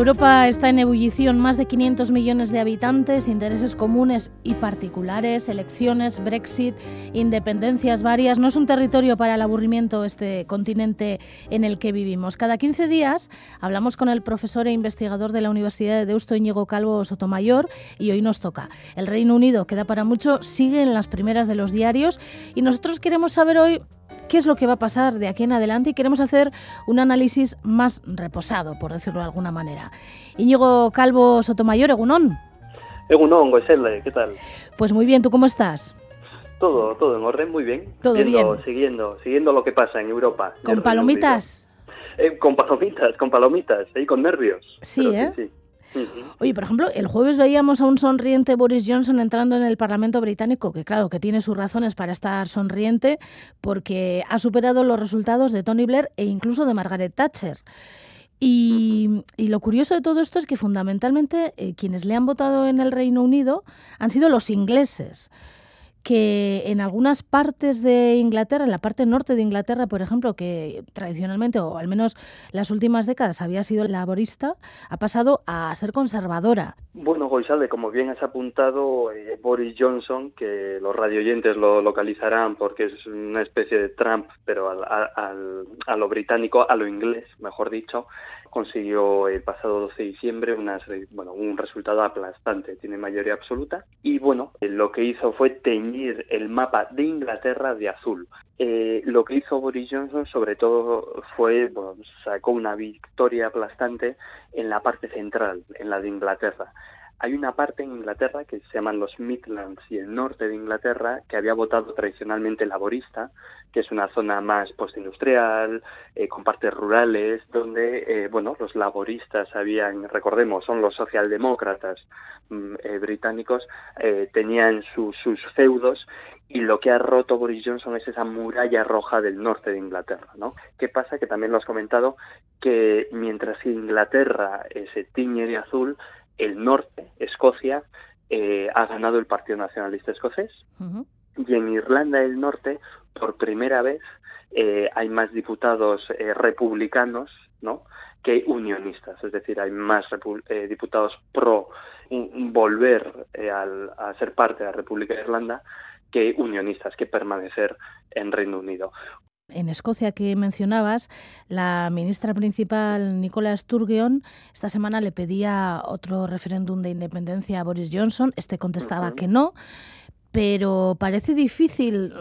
Europa está en ebullición, más de 500 millones de habitantes, intereses comunes y particulares, elecciones, Brexit, independencias varias. No es un territorio para el aburrimiento este continente en el que vivimos. Cada 15 días hablamos con el profesor e investigador de la Universidad de Deusto, Íñigo Calvo Sotomayor, y hoy nos toca. El Reino Unido, que da para mucho, sigue en las primeras de los diarios y nosotros queremos saber hoy qué es lo que va a pasar de aquí en adelante y queremos hacer un análisis más reposado, por decirlo de alguna manera. Íñigo Calvo Sotomayor, egunon. Egunon, Goiselle, ¿qué tal? Pues muy bien, ¿tú cómo estás? Todo en orden, muy bien. Todo bien. Siguiendo lo que pasa en Europa. ¿Con palomitas? Con palomitas, con nervios. Sí, pero sí. Oye, por ejemplo, el jueves veíamos a un sonriente Boris Johnson entrando en el Parlamento británico, que claro, que tiene sus razones para estar sonriente, porque ha superado los resultados de Tony Blair e incluso de Margaret Thatcher. Y lo curioso de todo esto es que fundamentalmente quienes le han votado en el Reino Unido han sido los ingleses, que en algunas partes de Inglaterra, en la parte norte de Inglaterra, por ejemplo, que tradicionalmente, o al menos las últimas décadas, había sido laborista, ha pasado a ser conservadora. Bueno, Goiselle, como bien has apuntado, Boris Johnson, que los radioyentes lo localizarán porque es una especie de Trump, pero a lo británico, a lo inglés, mejor dicho, consiguió el pasado 12 de diciembre un resultado aplastante, tiene mayoría absoluta, y bueno, lo que hizo fue teñir el mapa de Inglaterra de azul. Lo que hizo Boris Johnson sobre todo fue, sacó una victoria aplastante en la parte central, en la de Inglaterra. Hay una parte en Inglaterra que se llaman los Midlands y el norte de Inglaterra que había votado tradicionalmente laborista, que es una zona más postindustrial, con partes rurales, donde los laboristas recordemos, son los socialdemócratas británicos, tenían sus feudos, y lo que ha roto Boris Johnson es esa muralla roja del norte de Inglaterra, ¿no? ¿Qué pasa? Que también lo has comentado, que mientras Inglaterra se tiñe de azul, el norte, Escocia, ha ganado el Partido Nacionalista Escocés. Uh-huh. Y en Irlanda del Norte, por primera vez, hay más diputados republicanos, ¿no?, que unionistas. Es decir, hay más diputados pro volver a ser parte de la República de Irlanda que unionistas, que permanecer en Reino Unido. En Escocia, que mencionabas, la ministra principal, Nicola Sturgeon, esta semana le pedía otro referéndum de independencia a Boris Johnson. Este contestaba que no, pero parece difícil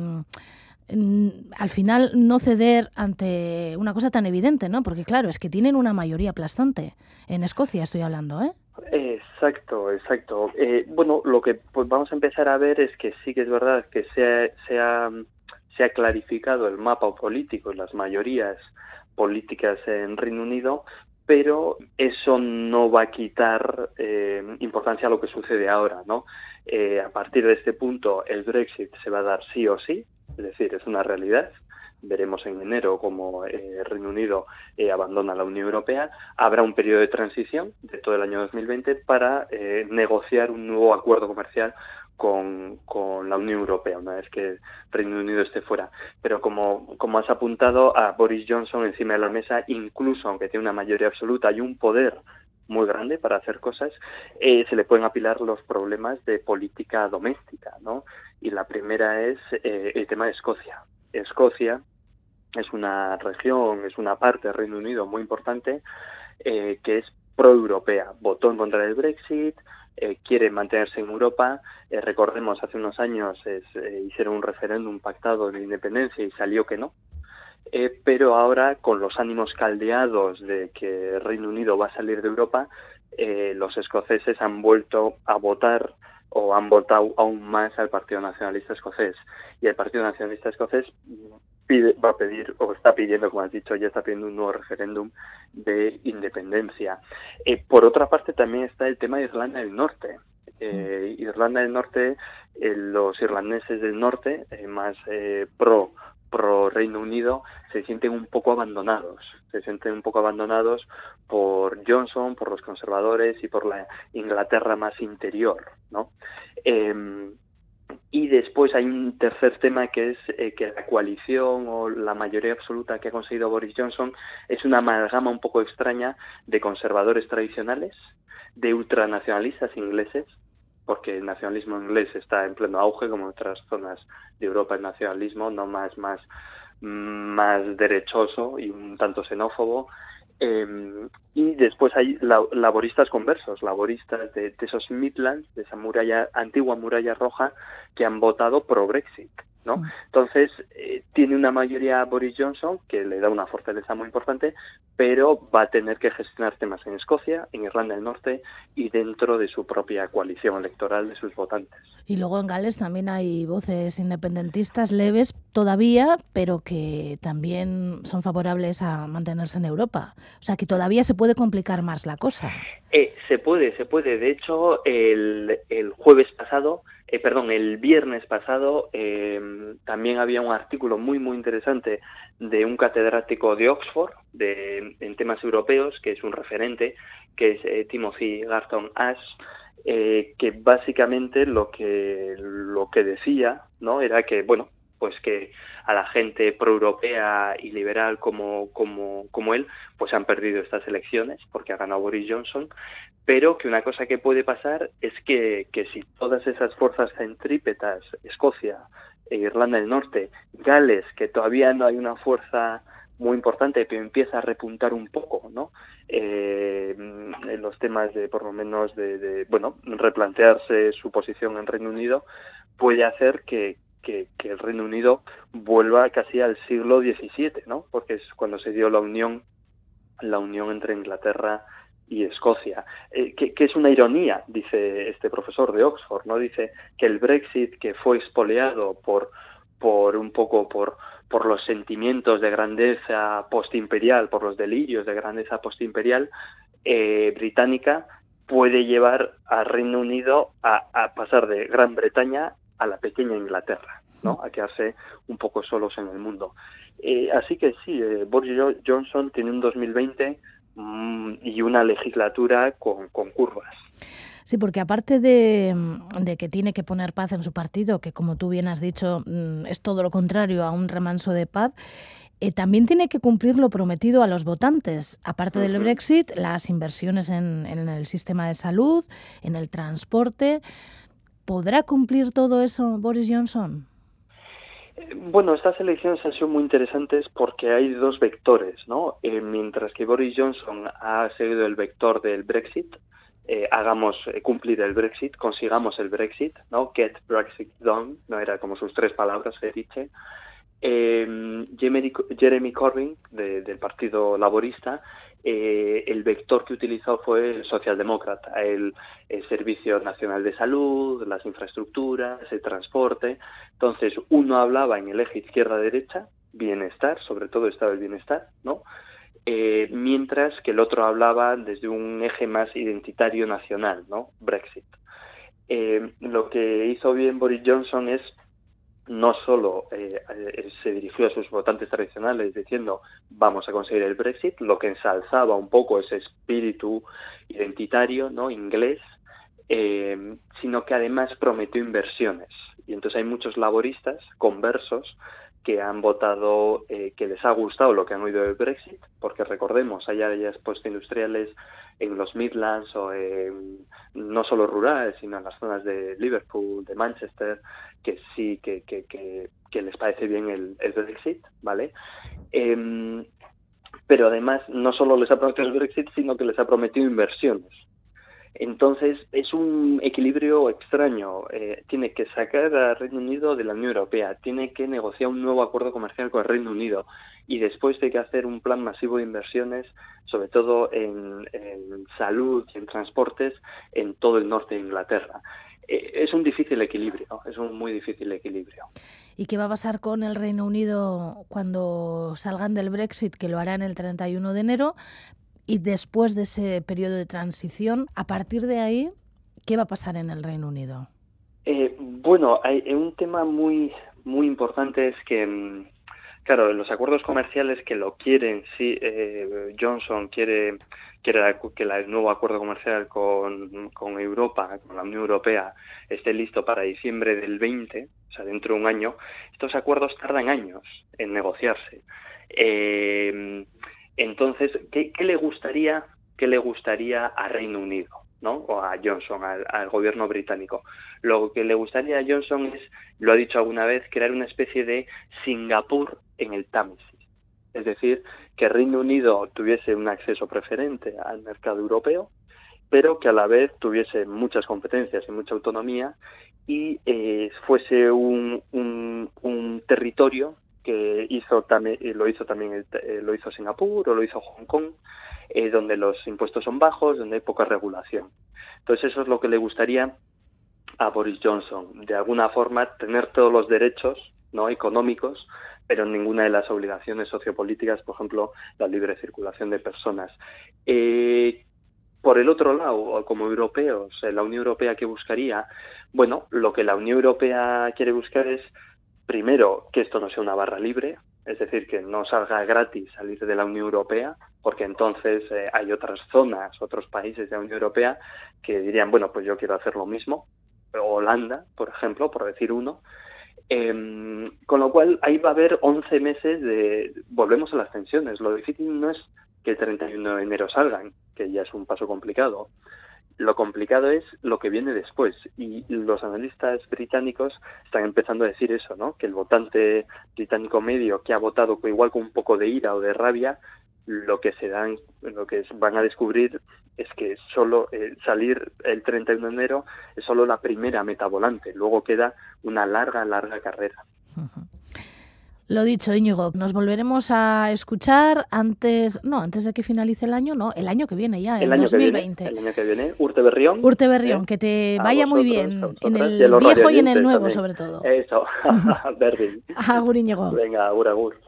al final no ceder ante una cosa tan evidente, ¿no? Porque claro, es que tienen una mayoría aplastante. En Escocia estoy hablando, ¿eh? Exacto. Lo que vamos a empezar a ver es que sí que es verdad que se ha clarificado el mapa político y las mayorías políticas en Reino Unido, pero eso no va a quitar importancia a lo que sucede ahora, ¿no? A partir de este punto, el Brexit se va a dar sí o sí, es decir, es una realidad. Veremos en enero cómo Reino Unido abandona la Unión Europea. Habrá un periodo de transición de todo el año 2020 para negociar un nuevo acuerdo comercial con la Unión Europea, una vez que Reino Unido esté fuera. Pero como has apuntado, a Boris Johnson encima de la mesa, incluso aunque tiene una mayoría absoluta y un poder muy grande para hacer cosas, se le pueden apilar los problemas de política doméstica, ¿no? Y la primera es el tema de Escocia. Escocia es una región, es una parte del Reino Unido muy importante que es pro-europea. Votó en contra del Brexit, quiere mantenerse en Europa. Recordemos, hace unos años hicieron un referéndum pactado de independencia y salió que no. Pero ahora, con los ánimos caldeados de que Reino Unido va a salir de Europa, los escoceses han vuelto a votar o han votado aún más al Partido Nacionalista Escocés. Y el Partido Nacionalista Escocés va a pedir, o está pidiendo, como has dicho, ya está pidiendo un nuevo referéndum de independencia. Por otra parte, también está el tema de Irlanda del Norte. Irlanda del Norte, los irlandeses del norte, más pro Reino Unido, se sienten un poco abandonados por Johnson, por los conservadores y por la Inglaterra más interior, ¿no? Y después hay un tercer tema que es que la coalición o la mayoría absoluta que ha conseguido Boris Johnson es una amalgama un poco extraña de conservadores tradicionales, de ultranacionalistas ingleses, porque el nacionalismo inglés está en pleno auge, como en otras zonas de Europa el nacionalismo, no más derechoso y un tanto xenófobo. Y después hay laboristas conversos, laboristas de esos Midlands, de esa antigua muralla roja, que han votado pro Brexit, ¿no? Entonces, tiene una mayoría Boris Johnson que le da una fortaleza muy importante, pero va a tener que gestionar temas en Escocia, en Irlanda del Norte y dentro de su propia coalición electoral de sus votantes. Y luego en Gales también hay voces independentistas leves todavía, pero que también son favorables a mantenerse en Europa. O sea, que todavía se puede complicar más la cosa. Se puede. De hecho, el viernes pasado, también había un artículo muy, muy interesante de un catedrático de Oxford en temas europeos, que es un referente, que es Timothy Garton Ash, que básicamente lo que decía, ¿no?, era que, bueno, pues que a la gente proeuropea y liberal como él, pues han perdido estas elecciones porque ha ganado Boris Johnson, pero que una cosa que puede pasar es que si todas esas fuerzas centrípetas, Escocia, Irlanda del Norte, Gales, que todavía no hay una fuerza muy importante, pero empieza a repuntar un poco, ¿no?, en los temas de, por lo menos, de replantearse su posición en Reino Unido, puede hacer que el Reino Unido vuelva casi al siglo XVII, ¿no?, porque es cuando se dio la unión entre Inglaterra y Escocia, que es una ironía, dice este profesor de Oxford, ¿no? Dice que el Brexit, que fue expoliado por los sentimientos de grandeza postimperial, por los delirios de grandeza postimperial británica, puede llevar al Reino Unido a pasar de Gran Bretaña a la pequeña Inglaterra, ¿no?, a quedarse un poco solos en el mundo. Así que sí, Boris Johnson tiene un 2020 y una legislatura con curvas. Sí, porque aparte de que tiene que poner paz en su partido, que como tú bien has dicho es todo lo contrario a un remanso de paz, también tiene que cumplir lo prometido a los votantes. Aparte del Brexit, las inversiones en el sistema de salud, en el transporte. ¿Podrá cumplir todo eso Boris Johnson? Bueno, estas elecciones han sido muy interesantes porque hay dos vectores, ¿no? Mientras que Boris Johnson ha seguido el vector del Brexit, hagamos cumplir el Brexit, consigamos el Brexit, ¿no? Get Brexit done, no era como sus 3 palabras, Fetiche. Jeremy Corbyn, del Partido Laborista, el vector que utilizó fue el socialdemócrata, el Servicio Nacional de Salud, las infraestructuras, el transporte. Entonces, uno hablaba en el eje izquierda-derecha, bienestar, sobre todo estado del bienestar, ¿no? Mientras que el otro hablaba desde un eje más identitario nacional, ¿no? Brexit. Lo que hizo bien Boris Johnson es no solo se dirigió a sus votantes tradicionales diciendo vamos a conseguir el Brexit, lo que ensalzaba un poco ese espíritu identitario, ¿no?, inglés, sino que además prometió inversiones. Y entonces hay muchos laboristas conversos que han votado, que les ha gustado lo que han oído del Brexit, porque recordemos, hay áreas postindustriales en los Midlands o no solo rurales, sino en las zonas de Liverpool, de Manchester, que sí que les parece bien el Brexit, ¿vale? Pero además no solo les ha prometido el Brexit, sino que les ha prometido inversiones. Entonces es un equilibrio extraño. Tiene que sacar al Reino Unido de la Unión Europea, tiene que negociar un nuevo acuerdo comercial con el Reino Unido y después tiene que hacer un plan masivo de inversiones, sobre todo en salud y en transportes en todo el norte de Inglaterra. Es un difícil equilibrio, es un muy difícil equilibrio. ¿Y qué va a pasar con el Reino Unido cuando salgan del Brexit, que lo harán el 31 de enero? Y después de ese periodo de transición, a partir de ahí, ¿qué va a pasar en el Reino Unido? Bueno, hay un tema muy, muy importante es que Claro, los acuerdos comerciales que lo quieren, sí, Johnson quiere que el nuevo acuerdo comercial con Europa, con la Unión Europea, esté listo para diciembre del 20, o sea, dentro de un año. Estos acuerdos tardan años en negociarse. Entonces, ¿qué le gustaría a Reino Unido, ¿no? O a Johnson, al gobierno británico? Lo que le gustaría a Johnson es, lo ha dicho alguna vez, crear una especie de Singapur en el Támesis. Es decir, que Reino Unido tuviese un acceso preferente al mercado europeo, pero que a la vez tuviese muchas competencias y mucha autonomía y fuese un territorio que lo hizo Singapur o lo hizo Hong Kong, donde los impuestos son bajos, donde hay poca regulación. Entonces eso es lo que le gustaría a Boris Johnson, de alguna forma tener todos los derechos, ¿no?, económicos, pero ninguna de las obligaciones sociopolíticas, por ejemplo, la libre circulación de personas. Por el otro lado, como europeos, la Unión Europea, ¿qué buscaría? Bueno, lo que la Unión Europea quiere buscar es, primero, que esto no sea una barra libre, es decir, que no salga gratis salir de la Unión Europea, porque entonces hay otras zonas, otros países de la Unión Europea que dirían, bueno, pues yo quiero hacer lo mismo, Holanda, por ejemplo, por decir uno. Con lo cual, ahí va a haber 11 meses volvemos a las tensiones. Lo difícil no es que el 31 de enero salgan, que ya es un paso complicado. Lo complicado es lo que viene después, y los analistas británicos están empezando a decir eso, ¿no? Que el votante británico medio que ha votado igual con un poco de ira o de rabia, lo que van a descubrir es que solo salir el 31 de enero es solo la primera meta volante, luego queda una larga carrera. Lo dicho, Íñigo, nos volveremos a escuchar antes de que finalice el año, el año que viene ya, el 2020. El año que viene, Urte Berrión, que te vaya muy bien, en el viejo y en el nuevo, también. sobre todo. Eso, Berrión. Agur, Íñigo. Venga, agur.